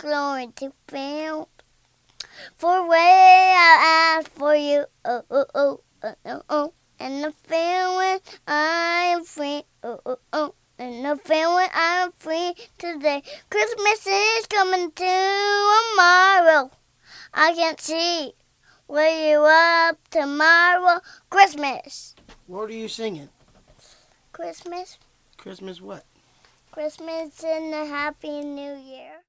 glory to fill. For way I ask for you, oh, oh, oh, oh, oh, oh. And the feeling I am free, oh, oh, oh. And the feeling I am free today. Christmas is coming tomorrow. I can't see where you up tomorrow. Christmas. What are you singing? Christmas. Christmas what? Christmas and a Happy New Year.